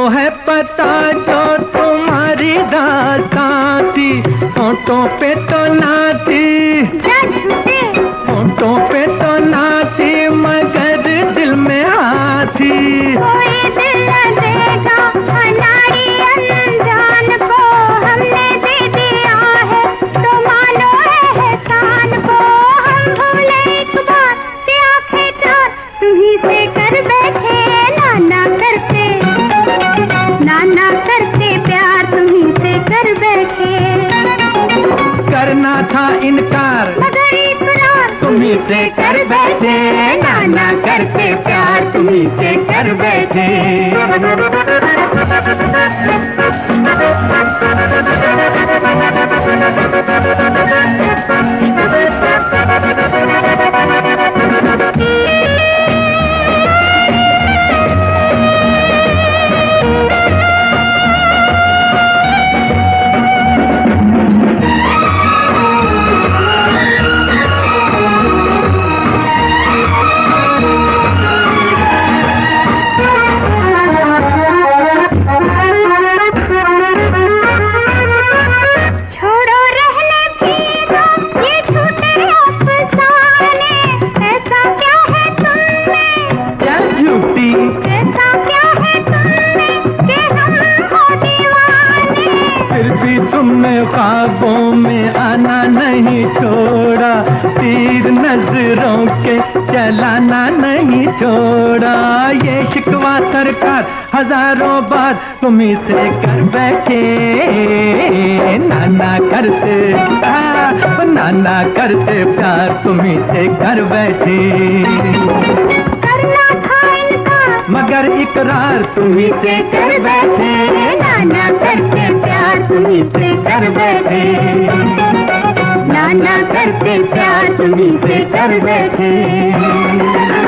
है पता जो तुम्हारी दास्तां थी, होठों पे तो ना थी, होठों पे तो ना थी, मगर दिल में आती। कोई दिल न देगा हमारी अनजान को, हमने दे दिया है तो मानो एहसान को। हम भूले एक बार से आंखें चार, तुम्हीं से कर बैठे नाना करते, नाना करते प्यार तुम्हीं से कर बैठे। करना था इनकार मगर इकरार तुम्हीं से कर बैठे, नाना करते प्यार तुम्हीं से कर बैठे। तुमने ख्वाबों में आना नहीं छोड़ा, तीर नजरों के चलाना नहीं छोड़ा। ये शिकवा सरकार हजारों बार तुम्हीं से कर बैठे, नाना करते नाना करते प्यार तुम्हीं से कर बैठे। करना था इनकार मगर इकरार तुम्हीं से कर बैठे, नाना करते प्यार तुम्हीं से कर बैठे, नाना करते प्यार तुम्हीं से कर बैठे।